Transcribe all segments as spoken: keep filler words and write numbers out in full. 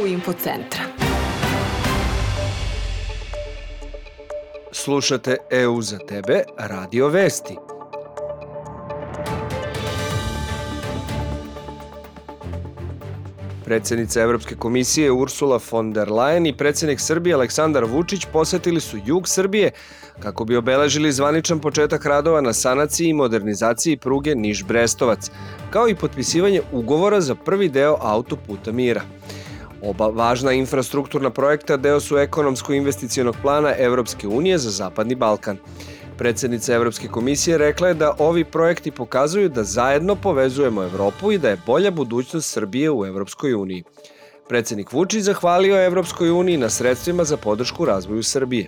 Info centra. Slušate E U za tebe, Radio Vesti. Predsednica Evropske komisije Ursula von der Leyen i predsednik Srbije Aleksandar Vučić posetili su jug Srbije kako bi obeležili zvaničan početak radova na sanaciji i modernizaciji pruge Niš-Brestovac, kao i potpisivanje ugovora za prvi deo autoputa mira. Oba važna infrastrukturna projekta deo su ekonomsko-investicionog plana Evropske unije za Zapadni Balkan. Predsednica Evropske komisije rekla je da ovi projekti pokazuju da zajedno povezujemo Evropu i da je bolja budućnost Srbije u Evropskoj uniji. Predsednik Vučić zahvalio je Evropskoj uniji na sredstvima za podršku razvoju Srbije.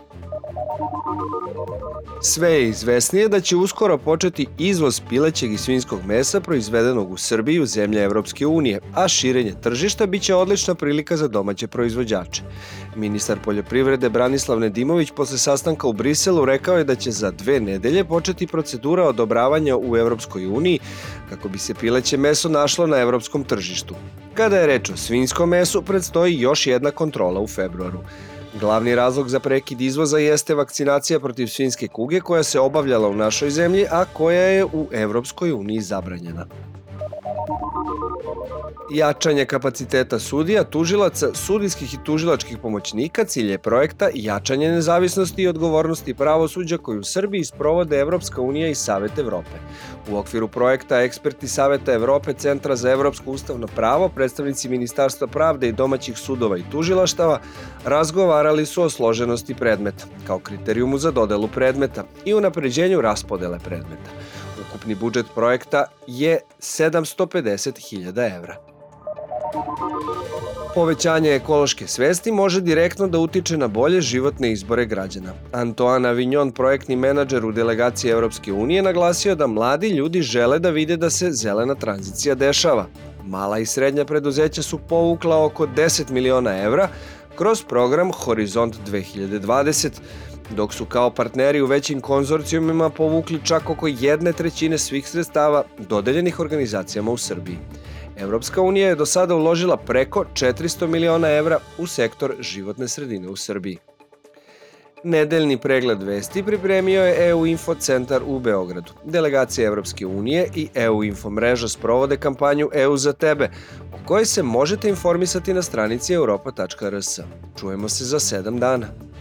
Sve je izvesnije da će uskoro početi izvoz pilećeg i svinjskog mesa proizvedenog u Srbiji u zemlje Evropske unije, a širenje tržišta biće odlična prilika za domaće proizvođače. Ministar poljoprivrede Branislav Nedimović posle sastanka u Briselu rekao je da će za dve nedelje početi procedura odobravanja u Evropskoj uniji kako bi se pileće meso našlo na evropskom tržištu. Kada je reč o svinjskom mesu, predstoji još jedna kontrola u februaru. Glavni razlog za prekid izvoza jeste vakcinacija protiv svinjske kuge koja se obavljala u našoj zemlji, a koja je u Evropskoj uniji zabranjena. Jačanje kapaciteta sudija, tužilaca, sudijskih i tužilačkih pomoćnika cilj je projekta jačanje nezavisnosti i odgovornosti pravosuđa koju u Srbiji sprovode Evropska unija i Savet Evrope. U okviru projekta eksperti Saveta Evrope, Centra za evropsko ustavno pravo, predstavnici Ministarstva pravde i domaćih sudova i tužilaštava razgovarali su o složenosti predmeta, kao kriterijumu za dodelu predmeta i unapređenju raspodele predmeta. Ukupni budžet projekta je sedamsto pedeset hiljada evra. Povećanje ekološke svesti može direktno da utiče na bolje životne izbore građana. Antoine Avignon, projektni menadžer u delegaciji Evropske unije, naglasio da mladi ljudi žele da vide da se zelena tranzicija dešava. Mala i srednja preduzeća su povukla oko deset miliona evra kroz program Horizont dve hiljade dvadeset, dok su kao partneri u većim konzorcijumima povukli čak oko jedne trećine svih sredstava dodeljenih organizacijama u Srbiji. Evropska unija je do sada uložila preko četiristo miliona evra u sektor životne sredine u Srbiji. Nedeljni pregled vesti pripremio je E U Info centar u Beogradu. Delegacija Evropske unije i E U Info mreža sprovode kampanju E U za tebe, o kojoj se možete informisati na stranici europa tačka r s. Čujemo se za sedam dana.